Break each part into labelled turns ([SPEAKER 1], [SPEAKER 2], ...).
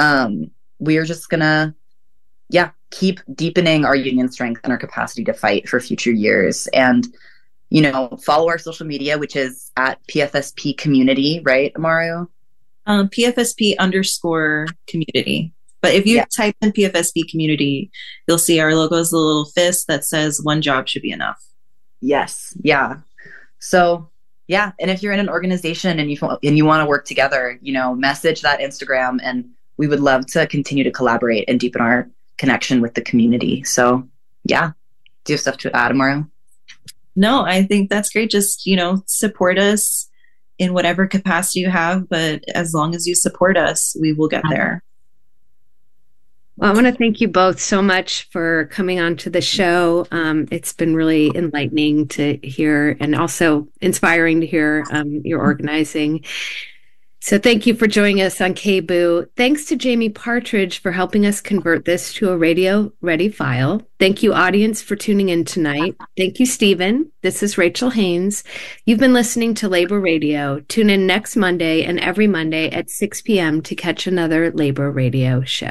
[SPEAKER 1] We are just gonna, yeah, keep deepening our union strength and our capacity to fight for future years. And, follow our social media, which is at PFSP community, right, Amaru?
[SPEAKER 2] PFSP underscore community. But if you type in PFSP community, you'll see our logo is a little fist that says one job should be enough.
[SPEAKER 1] Yes. Yeah. So, yeah. And if you're in an organization and you want to work together, message that Instagram, and we would love to continue to collaborate and deepen our connection with the community. So, yeah. Do you have stuff to add, Amaru?
[SPEAKER 2] No, I think that's great. Just, support us in whatever capacity you have. But as long as you support us, we will get there.
[SPEAKER 3] Well, I want to thank you both so much for coming on to the show. It's been really enlightening to hear and also inspiring to hear your organizing. So thank you for joining us on KBOO. Thanks to Jamie Partridge for helping us convert this to a radio-ready file. Thank you, audience, for tuning in tonight. Thank you, Stephen. This is Rachel Haynes. You've been listening to Labor Radio. Tune in next Monday and every Monday at 6 p.m. to catch another Labor Radio show.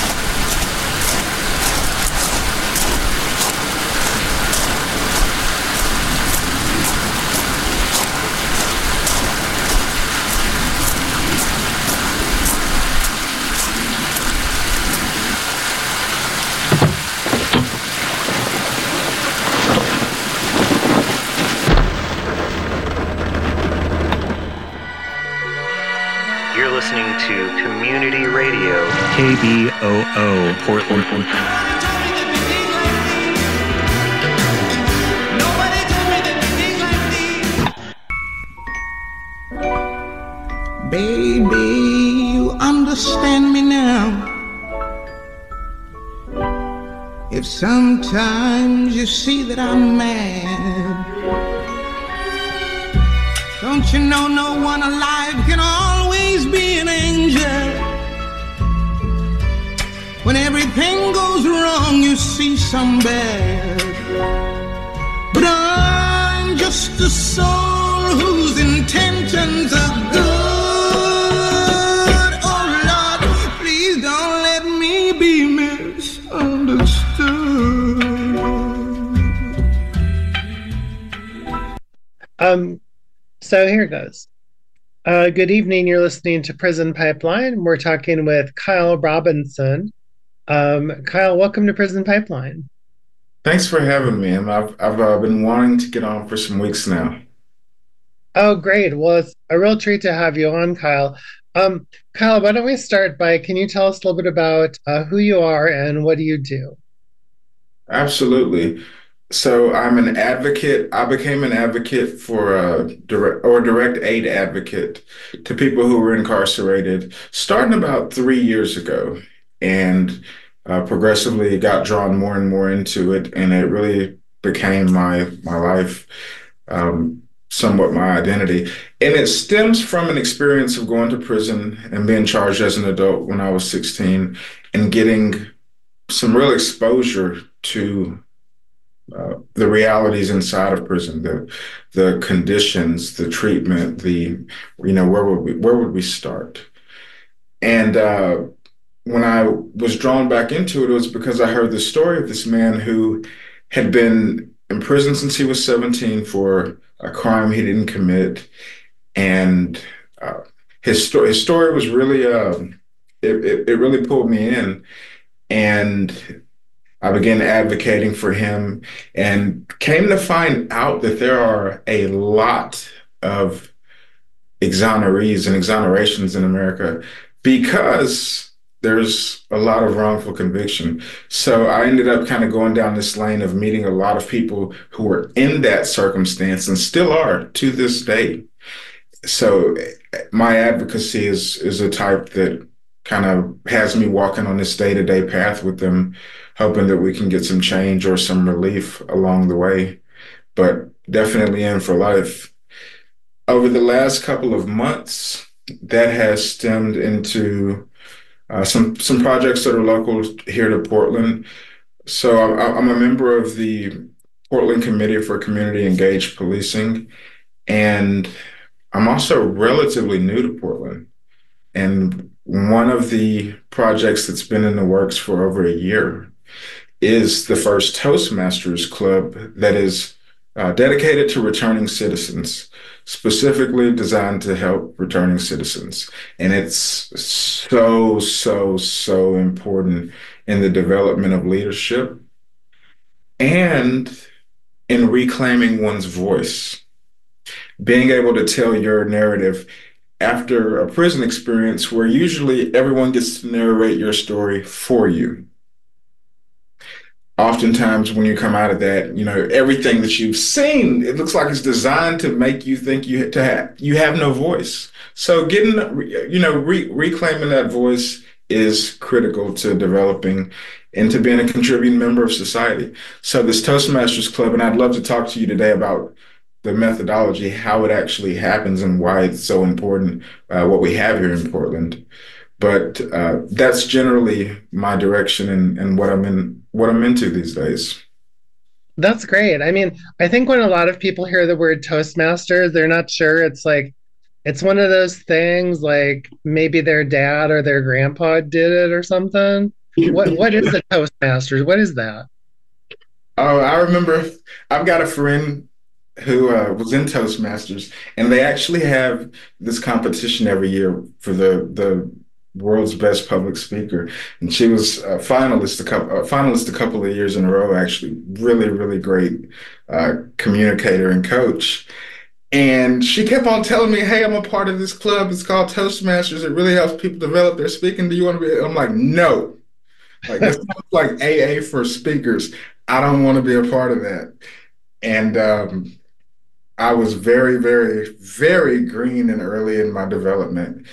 [SPEAKER 4] KBOO Portland.
[SPEAKER 5] Baby, you understand me now. If sometimes you see that I'm mad, don't you know no one alive can always be an angel? When everything goes wrong, you see some bad. But I'm just a soul whose intentions are good. Oh, Lord, please don't let me be misunderstood.
[SPEAKER 6] So here goes. Good evening. You're listening to Prison Pipeline. We're talking with Kyle Robinson. Kyle, welcome to Prison Pipeline.
[SPEAKER 7] Thanks for having me. I've been wanting to get on for some weeks now.
[SPEAKER 6] Oh, great. Well, it's a real treat to have you on, Kyle. Kyle, why don't we start by, can you tell us a little bit about who you are and what do you do?
[SPEAKER 7] Absolutely. So I'm an advocate. I became an advocate for direct aid advocate to people who were incarcerated starting about 3 years ago, and progressively got drawn more and more into it, and it really became my life, somewhat my identity. And it stems from an experience of going to prison and being charged as an adult when I was 16 and getting some real exposure to the realities inside of prison, the conditions, the treatment, where would we start? And when I was drawn back into it, it was because I heard the story of this man who had been in prison since he was 17 for a crime he didn't commit, and his story was really it really pulled me in, and I began advocating for him and came to find out that there are a lot of exonerees and exonerations in America because there's a lot of wrongful conviction. So I ended up kind of going down this lane of meeting a lot of people who were in that circumstance and still are to this day. So my advocacy is a type that kind of has me walking on this day-to-day path with them, hoping that we can get some change or some relief along the way, but definitely in for life. Over the last couple of months, that has stemmed into some projects that are local here to Portland. So I'm a member of the Portland Committee for Community Engaged Policing, and I'm also relatively new to Portland. And One of the projects that's been in the works for over a year is the first Toastmasters club that is dedicated to returning citizens, specifically designed to help returning citizens. And it's so, so, so important in the development of leadership and in reclaiming one's voice, being able to tell your narrative after a prison experience where usually everyone gets to narrate your story for you. Oftentimes when you come out of that, everything that you've seen, it looks like it's designed to make you think you have no voice. So reclaiming that voice is critical to developing and to being a contributing member of society. So this Toastmasters Club, and I'd love to talk to you today about the methodology, how it actually happens and why it's so important, what we have here in Portland. But that's generally my direction and what I'm into these days.
[SPEAKER 6] That's great. I mean, I think when a lot of people hear the word Toastmasters, they're not sure. It's like, it's one of those things like maybe their dad or their grandpa did it or something. What is the Toastmasters? What is that?
[SPEAKER 7] Oh, I remember I've got a friend who was in Toastmasters, and they actually have this competition every year for the world's best public speaker, and she was a finalist a couple of years in a row. Actually, really, really great communicator and coach. And she kept on telling me, "Hey, I'm a part of this club. It's called Toastmasters. It really helps people develop their speaking. Do you want to be?" I'm like, "No, like this sounds like AA for speakers. I don't want to be a part of that." And I was very, very, very green and early in my development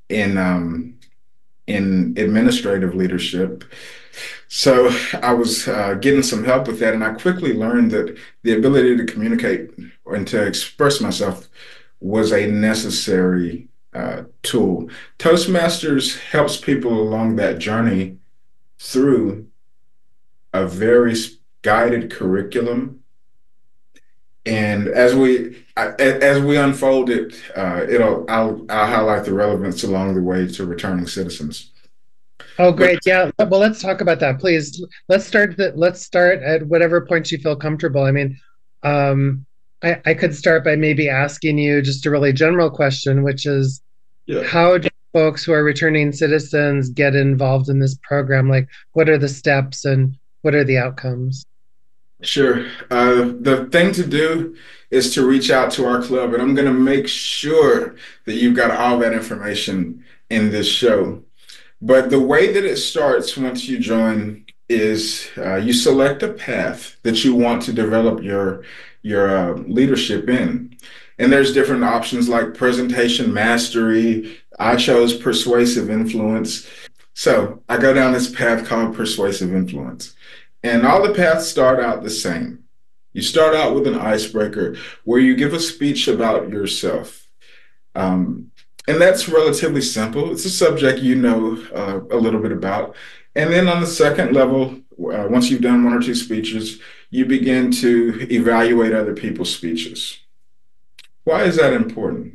[SPEAKER 7] in administrative leadership. So I was getting some help with that, and I quickly learned that the ability to communicate and to express myself was a necessary tool. Toastmasters helps people along that journey through a very guided curriculum. And as we unfold it, I'll highlight the relevance along the way to returning citizens.
[SPEAKER 6] Oh, great! Yeah. Well, let's talk about that, please. Let's start at whatever point you feel comfortable. I mean, I could start by maybe asking you just a really general question, which is, how do folks who are returning citizens get involved in this program? Like, what are the steps and what are the outcomes?
[SPEAKER 7] Sure. The thing to do is to reach out to our club, and I'm going to make sure that you've got all that information in this show. But the way that it starts once you join is you select a path that you want to develop your leadership in. And there's different options like presentation mastery. I chose persuasive influence. So I go down this path called persuasive influence. And all the paths start out the same. You start out with an icebreaker where you give a speech about yourself. And that's relatively simple. It's a subject you know a little bit about. And then on the second level, once you've done one or two speeches, you begin to evaluate other people's speeches. Why is that important?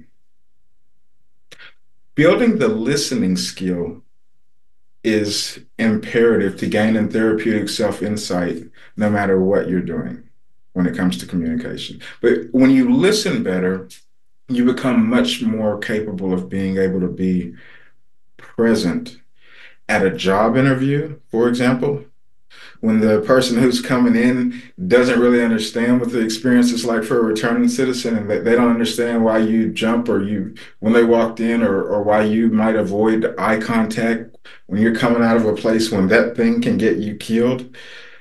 [SPEAKER 7] Building the listening skill is imperative to gaining therapeutic self-insight no matter what you're doing when it comes to communication. But when you listen better, you become much more capable of being able to be present at a job interview, for example. When the person who's coming in doesn't really understand what the experience is like for a returning citizen, and they don't understand why you jump when they walked in, or why you might avoid eye contact when you're coming out of a place when that thing can get you killed,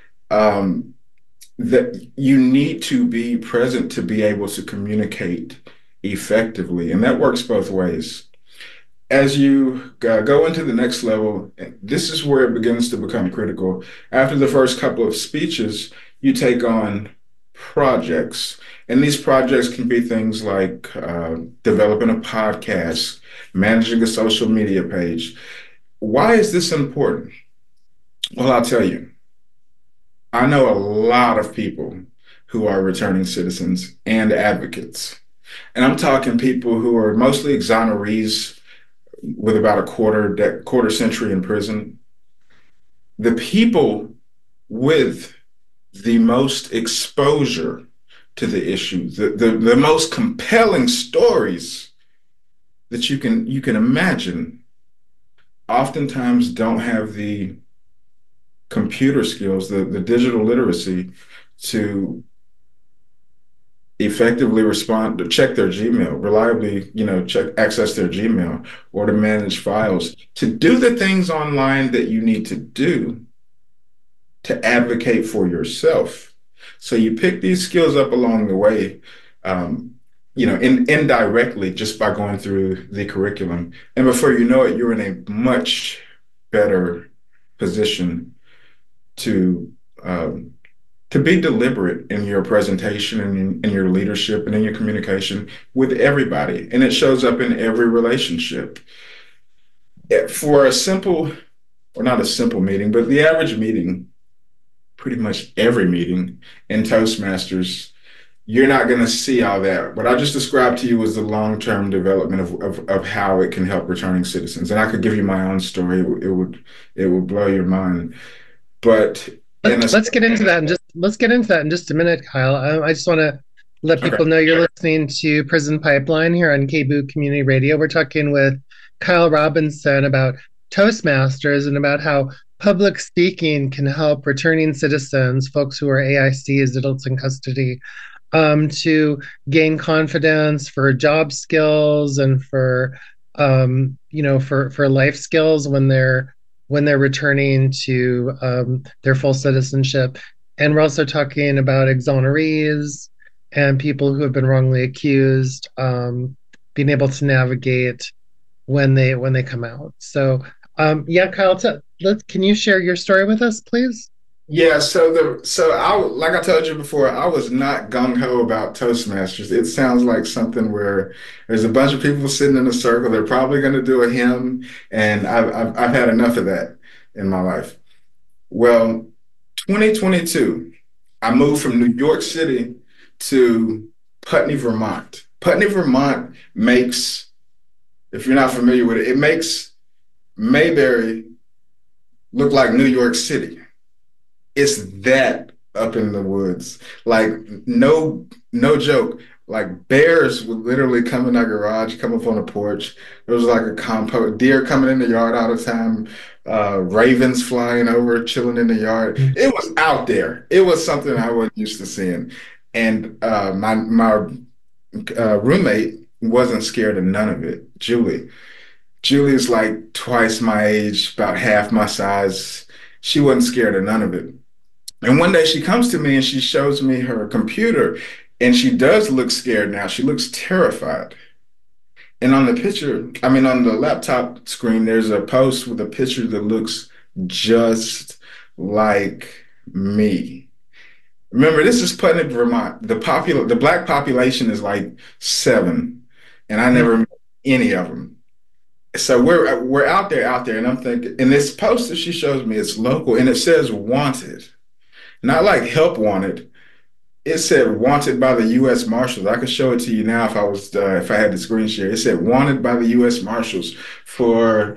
[SPEAKER 7] that you need to be present to be able to communicate effectively. And that works both ways. As you go into the next level, this is where it begins to become critical. After the first couple of speeches, you take on projects. And these projects can be things like developing a podcast, managing a social media page. Why is this important? Well, I'll tell you. I know a lot of people who are returning citizens and advocates. And I'm talking people who are mostly exonerees with about a quarter century in prison. The people with the most exposure to the issue, the most compelling stories that you can imagine, oftentimes don't have the computer skills, the digital literacy to effectively respond, to check their Gmail, reliably, access their Gmail, or to manage files, to do the things online that you need to do to advocate for yourself. So you pick these skills up along the way, indirectly, just by going through the curriculum. And before you know it, you're in a much better position to be deliberate in your presentation and in your leadership and in your communication with everybody. And it shows up in every relationship. For a simple, or not a simple meeting, but the average meeting, pretty much every meeting in Toastmasters, you're not going to see all that. What I just described to you was the long-term development of how it can help returning citizens. And I could give you my own story. It would blow your mind. But let's get into that in just a minute, Kyle. I just want to let people know you're listening to Prison Pipeline here on KBOO Community Radio. We're talking with Kyle Robinson about Toastmasters and about how public speaking can help returning citizens, folks who are AICs, adults in custody, to gain confidence for job skills and for life skills when they're returning to their full citizenship. And we're also talking about exonerees and people who have been wrongly accused, being able to navigate when they come out. So Kyle, can you share your story with us, please? Yeah, like I told you before, I was not gung-ho about Toastmasters. It sounds like something where there's a bunch of people sitting in a circle. They're probably going to do a hymn, and I've had enough of that in my life. Well, 2022, I moved from New York City to Putney, Vermont. Putney, Vermont makes, if you're not familiar with it, it makes Mayberry look like New York City. It's that up in the woods. Like, no joke. Like, bears would literally come in our garage, come up on the porch. There was like a compost, deer coming in the yard all the time, ravens flying over, chilling in the yard. It was out there. It was something I wasn't used to seeing. And my roommate wasn't scared of none of it, Julie. Julie's like twice my age, about half my size. She wasn't scared of none of it. And one day she comes to me and she shows me her computer, and she does look scared now. She looks terrified. And on the laptop screen, there's a post with a picture that looks just like me. Remember, this is Putney, Vermont. The Black population is like 7, and I never met any of them. So we're out there, and I'm thinking, and this poster she shows me, it's local, and it says wanted. Not like help wanted. It said wanted by the U.S. Marshals. I could show it to you now if I had the screen share. It said wanted by the U.S. Marshals for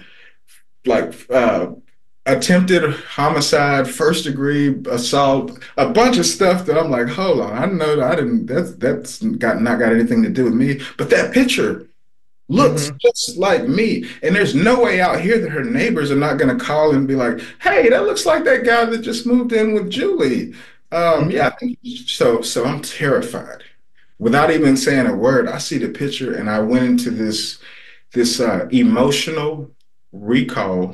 [SPEAKER 7] attempted homicide, first degree assault, a bunch of stuff that I'm like, hold on, I know that I didn't. That's not got anything to do with me. But that picture looks just like me. And there's no way out here that her neighbors are not going to call and be like, hey, that looks like that guy that just moved in with Julie. Yeah. So I'm terrified. Without even saying a word, I see the picture and I went into this emotional recall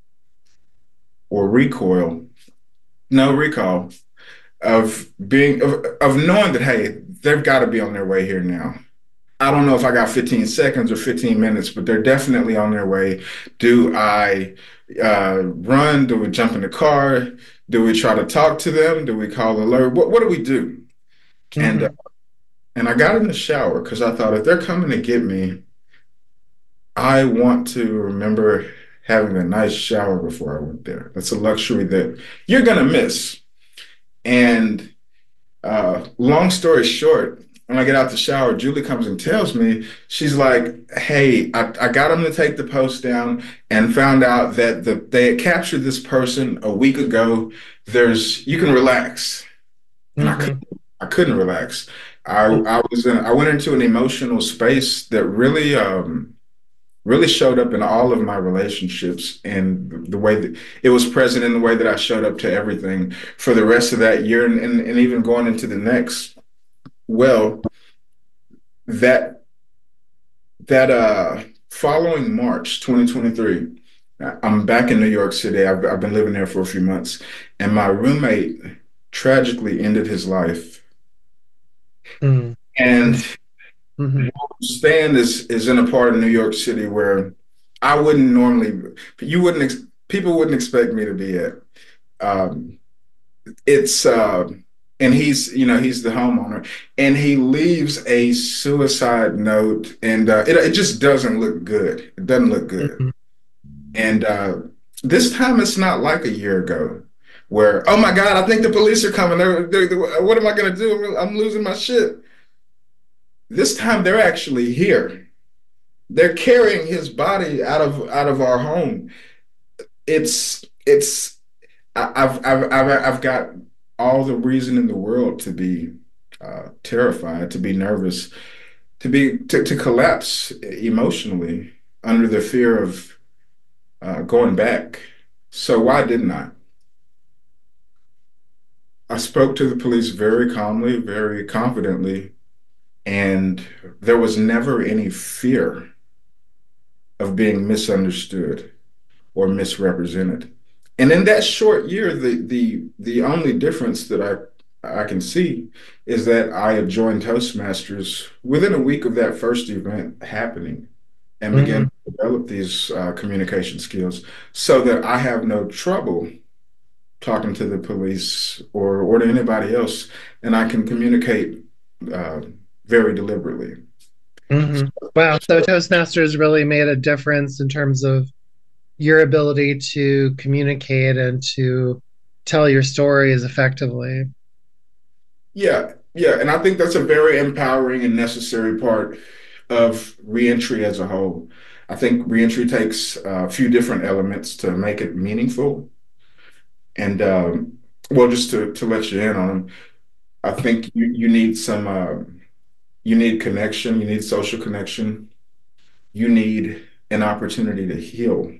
[SPEAKER 7] of knowing that, hey, they've got to be on their way here now. I don't know if I got 15 seconds or 15 minutes, but they're definitely on their way. Do I run? Do we jump in the car? Do we try to talk to them? Do we call alert? What do we do? And I got in the shower because I thought, if they're coming to get me, I want to remember having a nice shower before I went there. That's a luxury that you're going to miss. And long story short, when I get out the shower, Julie comes and tells me, she's like, hey, I got them to take the post down and found out that they had captured this person a week ago. You can relax. And I couldn't relax. I went into an emotional space that really showed up in all of my relationships, and the way that it was present in the way that I showed up to everything for the rest of that year, and even going into the next. Well, that following March 2023, I'm back in New York City. I've been living there for a few months, and my roommate tragically ended his life. And Stan is in a part of New York City where I wouldn't normally, people wouldn't expect me to be at. And he's the homeowner, and he leaves a suicide note, and it just doesn't look good. It doesn't look good. And this time it's not like a year ago where, oh my God, I think the police are coming. What am I going to do? I'm losing my shit. This time they're actually here. They're carrying his body out of our home. I've got all the reason in the world to be terrified, to be nervous, to collapse emotionally under the fear of going back. So why didn't I? I spoke to the police very calmly, very confidently, and there was never any fear of being misunderstood or misrepresented. And in that short year, the only difference that I can see is that I had joined Toastmasters within a week of that first event happening, and began to develop these communication skills so that I have no trouble talking to the police or to anybody else, and I can communicate very deliberately.
[SPEAKER 6] Wow. So Toastmasters really made a difference in terms of your ability to communicate and to tell your stories effectively.
[SPEAKER 7] Yeah. And I think that's a very empowering and necessary part of reentry as a whole. I think reentry takes a few different elements to make it meaningful. And well, just to let you in on them, I think you need you need connection, you need social connection, you need an opportunity to heal,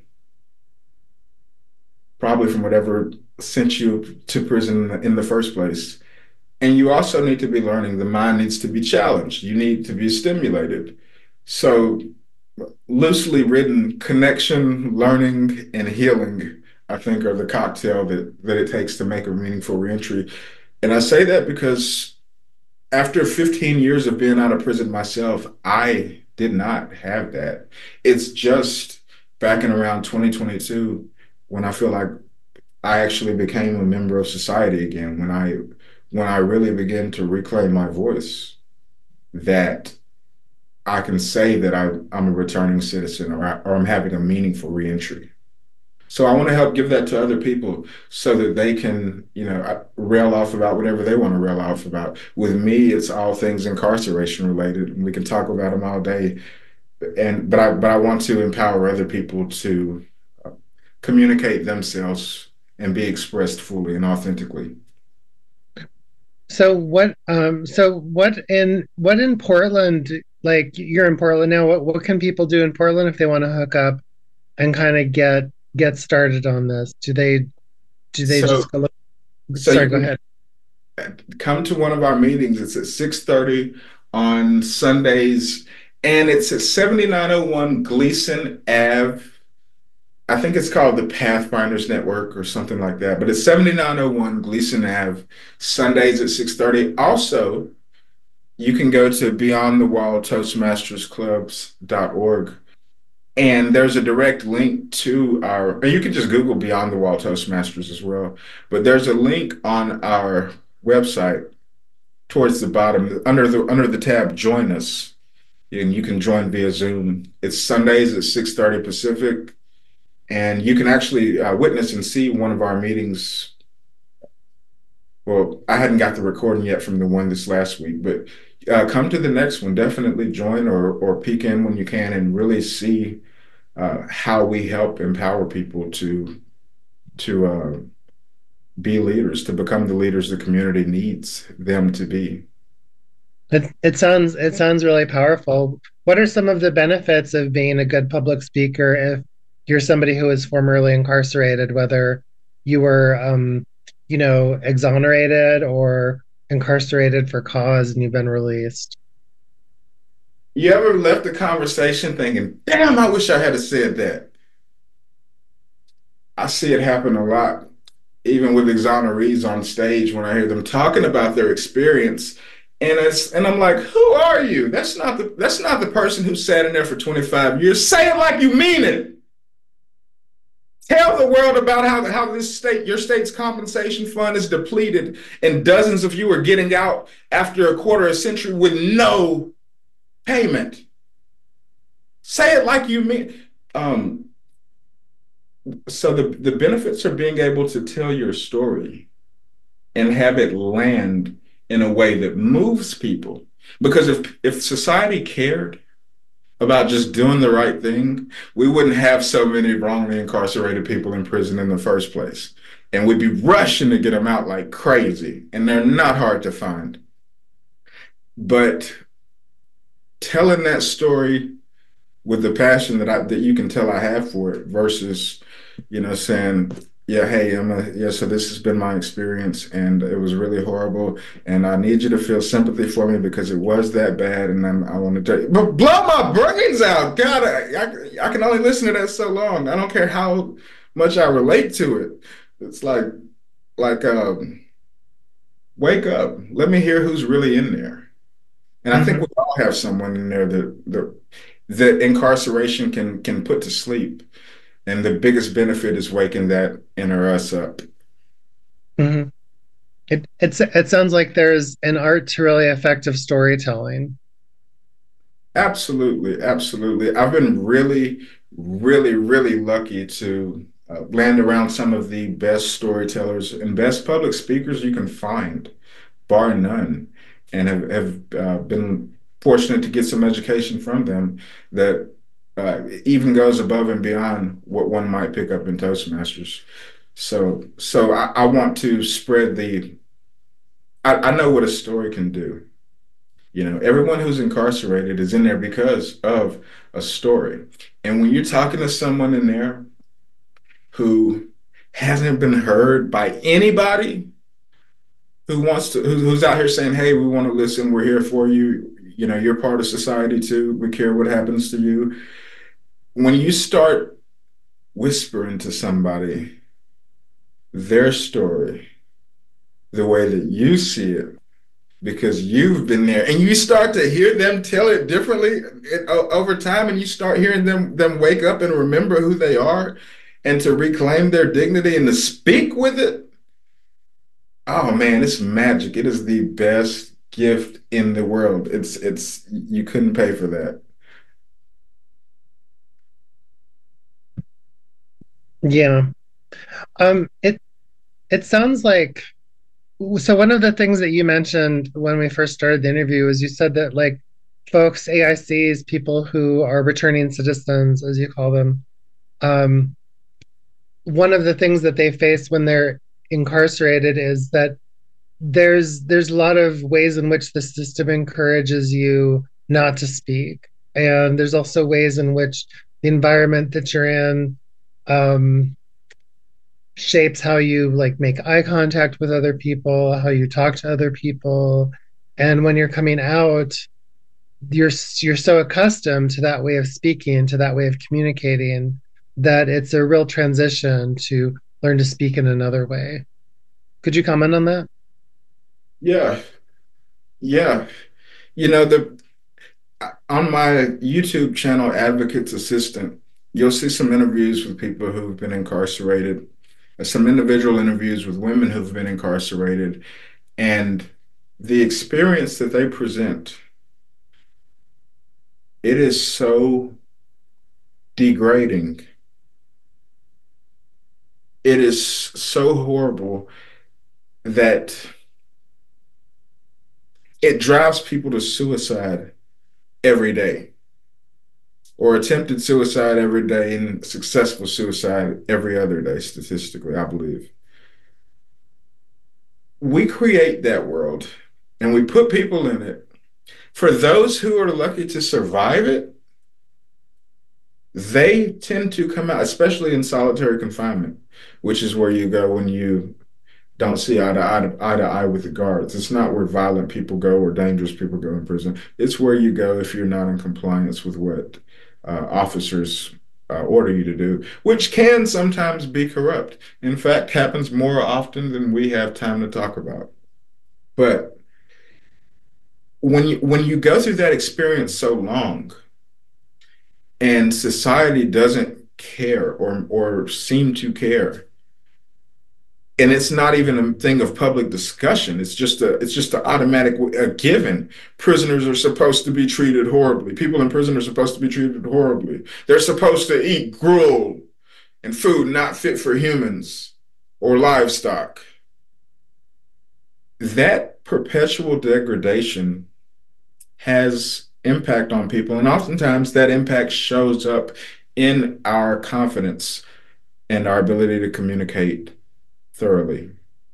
[SPEAKER 7] probably from whatever sent you to prison in the first place. And you also need to be learning. The mind needs to be challenged. You need to be stimulated. So loosely written, connection, learning, and healing, I think, are the cocktail that it takes to make a meaningful reentry. And I say that because after 15 years of being out of prison myself, I did not have that. It's just back in around 2022 when I feel like I actually became a member of society again, when I really began to reclaim my voice, that I can say that I'm a returning citizen, or I'm having a meaningful reentry. So I want to help give that to other people so that they can, rail off about whatever they want to rail off about. With me, it's all things incarceration related, and we can talk about them all day. But I want to empower other people to communicate themselves and be expressed fully and authentically.
[SPEAKER 6] So what in Portland, like you're in Portland now, what can people do in Portland if they want to hook up and kind of get started on this? Do they just go look? Sorry, go ahead.
[SPEAKER 7] Come to one of our meetings. It's at 6:30 on Sundays, and it's at 7901 Gleason Ave. I think it's called the Pathfinders Network or something like that, but it's 7901 Gleason Ave, Sundays at 6:30. Also, you can go to beyondthewall.toastmastersclubs.org, and there's a direct link to or you can just Google Beyond the Wall Toastmasters as well, but there's a link on our website towards the bottom under the tab Join Us, and you can join via Zoom. It's Sundays at 6:30 Pacific. And you can actually witness and see one of our meetings well, I hadn't got the recording yet from the one this last week, but come to the next one. Definitely join or peek in when you can and really see how we help empower people to be leaders, to become the leaders the community needs them to be.
[SPEAKER 6] It sounds really powerful. What are some of the benefits of being a good public speaker if you're somebody who was formerly incarcerated, whether you were exonerated or incarcerated for cause and you've been released?
[SPEAKER 7] You ever left the conversation thinking, damn, I wish I had said that? I see it happen a lot, even with exonerees on stage when I hear them talking about their experience. And I'm like, who are you? That's not the person who sat in there for 25 years. Say it like you mean it. Tell the world about how your state's compensation fund is depleted and dozens of you are getting out after a quarter of a century with no payment. Say it like you mean. So the benefits are being able to tell your story and have it land in a way that moves people. Because if society cared about just doing the right thing, we wouldn't have so many wrongly incarcerated people in prison in the first place. And we'd be rushing to get them out like crazy. And they're not hard to find. But telling that story with the passion that you can tell I have for it versus, saying, yeah, hey, so this has been my experience and it was really horrible. And I need you to feel sympathy for me because it was that bad. And I want to blow my brains out. God, I can only listen to that so long. I don't care how much I relate to it. It's like, wake up. Let me hear who's really in there. And I think we all have someone in there that incarceration can put to sleep. And the biggest benefit is waking that inner us up.
[SPEAKER 6] Mm-hmm. It sounds like there's an art to really effective storytelling.
[SPEAKER 7] Absolutely, absolutely. I've been really, really, really lucky to land around some of the best storytellers and best public speakers you can find, bar none, and have been fortunate to get some education from them that even goes above and beyond what one might pick up in Toastmasters. So I want to spread I know what a story can do. Everyone who's incarcerated is in there because of a story. And when you're talking to someone in there who hasn't been heard by anybody, who's out here saying, hey, we want to listen, we're here for you, you're part of society too, we care what happens to you. When you start whispering to somebody their story the way that you see it, because you've been there, and you start to hear them tell it differently over time, and you start hearing them wake up and remember who they are and to reclaim their dignity and to speak with it. Oh man, it's magic. It is the best gift in the world. It's you couldn't pay for that.
[SPEAKER 6] Yeah. It sounds like, so one of the things that you mentioned when we first started the interview was you said that like folks, AICs, people who are returning citizens, as you call them, one of the things that they face when they're incarcerated is that there's a lot of ways in which the system encourages you not to speak. And there's also ways in which the environment that you're in shapes how you like make eye contact with other people, how you talk to other people. And when you're coming out, you're so accustomed to that way of speaking, to that way of communicating, that it's a real transition to learn to speak in another way. Could you comment on that?
[SPEAKER 7] Yeah. Yeah. On my YouTube channel, Advocates Assistant, you'll see some interviews with people who've been incarcerated, some individual interviews with women who've been incarcerated, and the experience that they present, it is so degrading. It is so horrible that it drives people to suicide every day, or attempted suicide every day, and successful suicide every other day, statistically, I believe. We create that world and we put people in it. For those who are lucky to survive it, they tend to come out, especially in solitary confinement, which is where you go when you don't see eye to eye with the guards. It's not where violent people go or dangerous people go in prison. It's where you go if you're not in compliance with what officers order you to do, which can sometimes be corrupt. In fact, happens more often than we have time to talk about. But when you go through that experience so long, and society doesn't care or seem to care, and it's not even a thing of public discussion. It's just an automatic a given. Prisoners are supposed to be treated horribly. People in prison are supposed to be treated horribly. They're supposed to eat gruel and food not fit for humans or livestock. That perpetual degradation has impact on people, and oftentimes that impact shows up in our confidence and our ability to communicate thoroughly.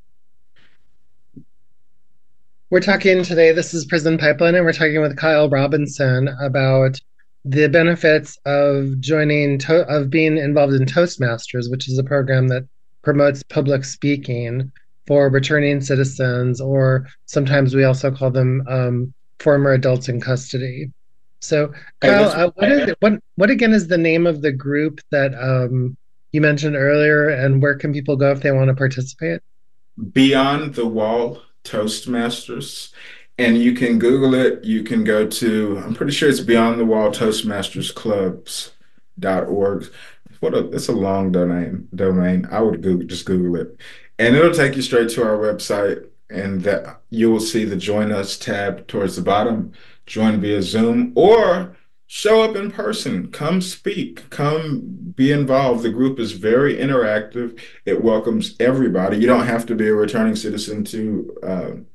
[SPEAKER 6] We're talking today, this is Prison Pipeline, and we're talking with Kyle Robinson about the benefits of being involved in Toastmasters, which is a program that promotes public speaking for returning citizens, or sometimes we also call them former adults in custody. So, Kyle, what again is the name of the group that you mentioned earlier, and where can people go if they want to participate?
[SPEAKER 7] Beyond the Wall Toastmasters. And you can Google it. You can go to, I'm pretty sure it's Beyond the Wall Toastmasters Clubs.org. It's a long domain. I would just Google it. And it'll take you straight to our website, and that you will see the Join Us tab towards the bottom. Join via Zoom, or show up in person. Come speak. Come be involved. The group is very interactive. It welcomes everybody. You don't have to be a returning citizen to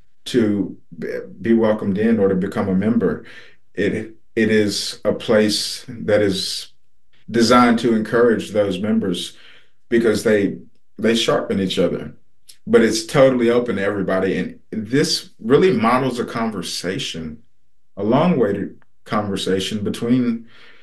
[SPEAKER 7] be welcomed in or to become a member. It is a place that is designed to encourage those members because they sharpen each other. But it's totally open to everybody, and this really models a conversation, a long-waited conversation between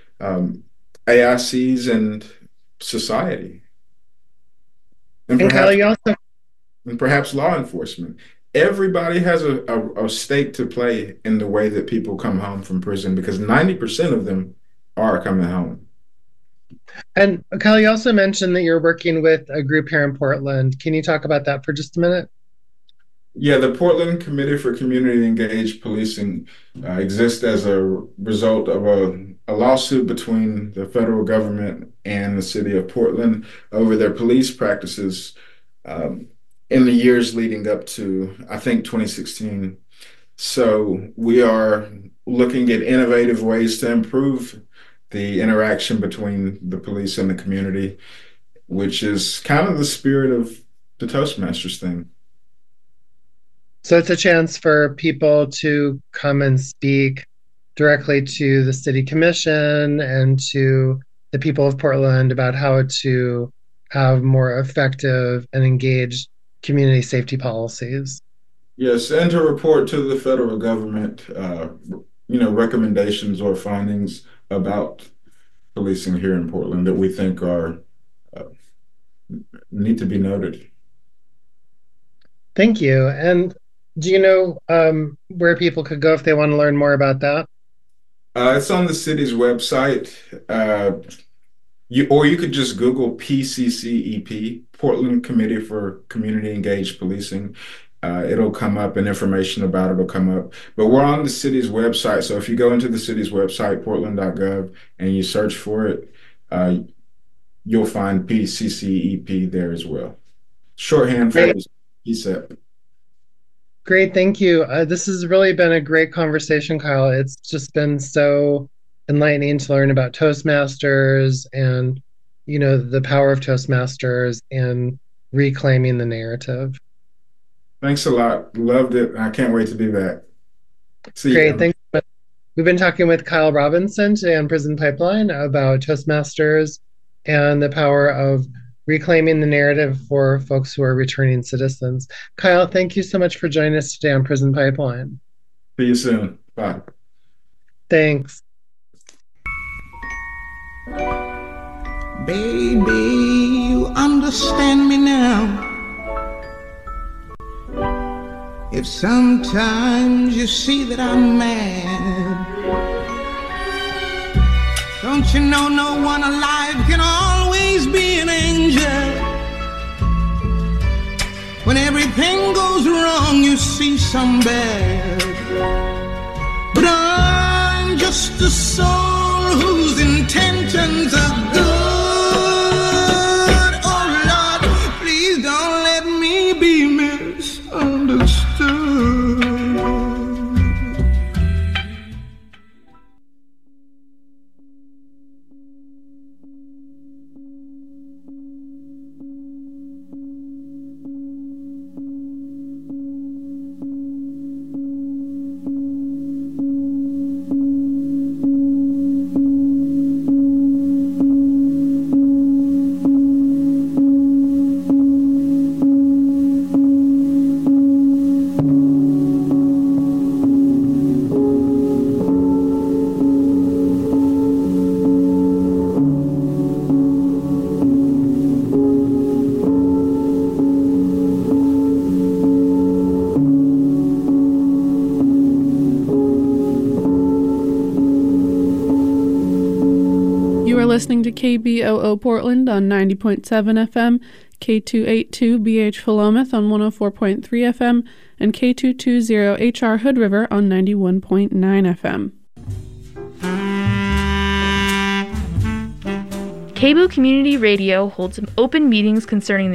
[SPEAKER 7] AICs and society, and perhaps law enforcement. Everybody has a stake to play in the way that people come home from prison, because 90% of them are coming home.
[SPEAKER 6] And Kyle, you also mentioned that you're working with a group here in Portland. Can you talk about that for just a minute?
[SPEAKER 7] Yeah, the Portland Committee for Community Engaged Policing exists as a result of a lawsuit between the federal government and the city of Portland over their police practices in the years leading up to, I think, 2016. So we are looking at innovative ways to improve the interaction between the police and the community, which is kind of the spirit of the Toastmasters thing.
[SPEAKER 6] So it's a chance for people to come and speak directly to the city commission and to the people of Portland about how to have more effective and engaged community safety policies.
[SPEAKER 7] Yes, and to report to the federal government, recommendations or findings about policing here in Portland that we think are need to be noted.
[SPEAKER 6] Thank you. And do you know where people could go if they want to learn more about that?
[SPEAKER 7] It's on the city's website. You could just Google PCCEP, Portland Committee for Community Engaged Policing. It'll come up, and information about it will come up. But we're on the city's website. So if you go into the city's website, portland.gov, and you search for it, you'll find PCCEP there as well. Shorthand for PCEP.
[SPEAKER 6] Great, thank you. This has really been a great conversation, Kyle. It's just been so enlightening to learn about Toastmasters and, the power of Toastmasters in reclaiming the narrative.
[SPEAKER 7] Thanks a lot. Loved it. I can't wait to be back. See
[SPEAKER 6] Great,
[SPEAKER 7] ya.
[SPEAKER 6] thanks. We've been talking with Kyle Robinson today on Prison Pipeline about Toastmasters and the power of reclaiming the narrative for folks who are returning citizens. Kyle, thank you so much for joining us today on Prison Pipeline.
[SPEAKER 7] See you soon. Bye.
[SPEAKER 6] Thanks.
[SPEAKER 5] Baby, you understand me now. If sometimes you see that I'm mad, don't you know no one alive can always be an angel? When everything goes wrong, you see some bad. But I'm just a soul whose intentions are good. Oh Lord, please don't let me be misunderstood.
[SPEAKER 8] Listening to KBOO Portland on 90.7 FM, K282BH Philomath on 104.3 FM, and K220HR Hood River on 91.9 FM.
[SPEAKER 9] KBOO Community Radio holds open meetings concerning the